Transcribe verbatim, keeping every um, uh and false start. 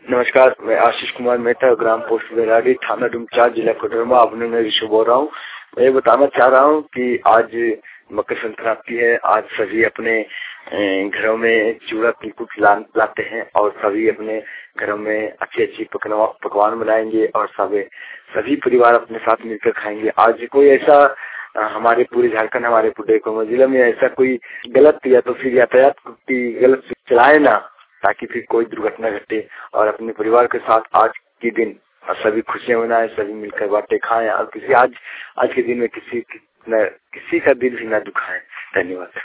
नमस्कार, मैं आशीष कुमार मेहता, ग्राम पोस्ट बेराड़ी, थाना डुमचार, जिला कोडरमा, अभिनंदन ऋषि बोल रहा हूँ। मैं ये बताना चाह रहा हूँ कि आज मकर संक्रांति है। आज सभी अपने घरों में चूड़ा तिलकुट ला, लाते हैं और सभी अपने घरों में अच्छी अच्छी पकवान बनाएंगे और सभी सभी परिवार अपने साथ मिलकर खाएंगे। आज कोई ऐसा हमारे पूरे झारखंड, हमारे पूरे कोडरमा जिले में ऐसा कोई गलत या तो फिर यातायात की गलत चलाए ना, ताकि फिर कोई दुर्घटना घटे और अपने परिवार के साथ आज के दिन सभी खुशियां मनाएं, सभी मिलकर बातें खाएं और किसी आज आज के दिन में किसी न, किसी का दिल भी ना दुखाएं। धन्यवाद।